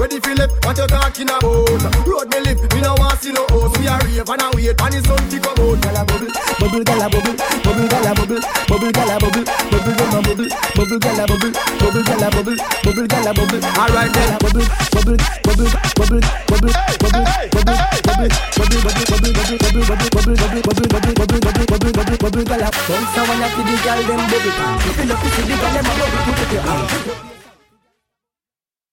ready for left, what you talking about? Road me live, me no want see no house. We a rave and a wait, and the sun to come out. Gyal a bubble, bubble gyal a bubble, bubble gyal a bubble, bubble gyal a bubble, bubble gyal a bubble, bubble gyal a bubble, bubble gyal a bubble, bubble gyal a bubble. Alright then, bubble, bubble, bubble, bubble, bubble, bubble, bubble, bubble, bubble, bubble gyal a. Don't someone like the gyal them bubble. If you look to see the gyal them a bubble, put it your hand.